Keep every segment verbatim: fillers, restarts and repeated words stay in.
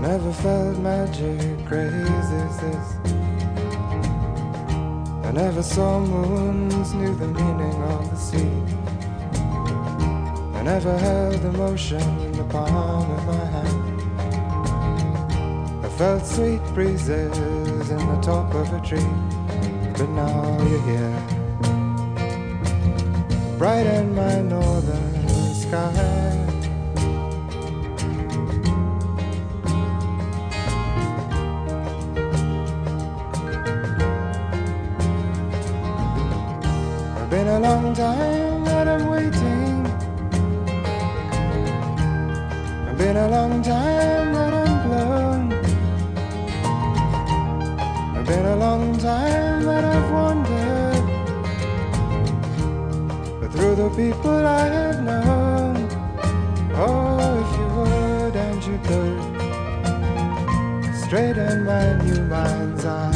never felt magic crazy as this. I never saw moons, knew the meaning of the sea. I never held emotion in the palm of my hand. I felt sweet breezes in the top of a tree. But now you're here, bright in my northern sky. It's been a long time that I'm waiting. It's been a long time that I'm blown. It's been a long time that I've wandered, but through the people I have known. Oh, if you would and you could straighten my new mind's eye.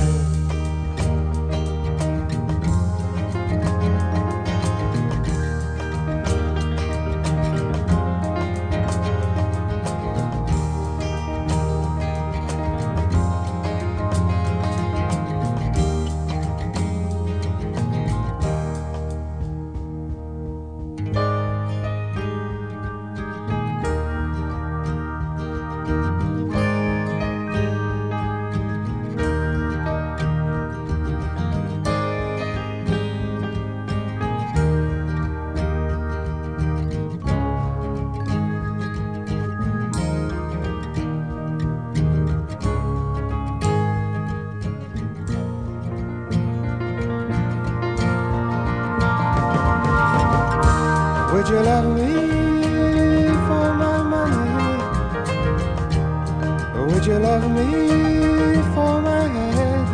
Would you love me for my money? Or would you love me for my head?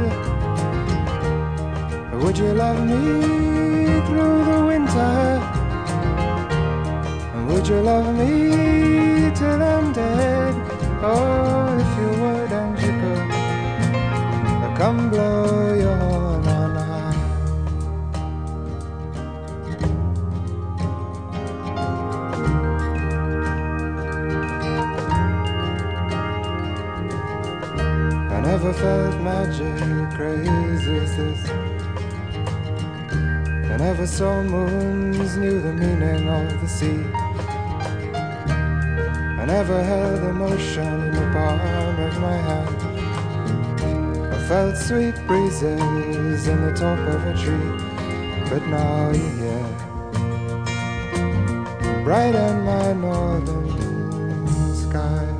Or would you love me through the winter? And would you love me till I'm dead? Oh, if you would and you could, I'll come blow your horn on high. I never felt magic crazy as this. I never saw moons, knew the meaning of the sea. I never held emotion in the palm of my hand. I felt sweet breezes in the top of a tree. But now you're here, bright in my northern sky.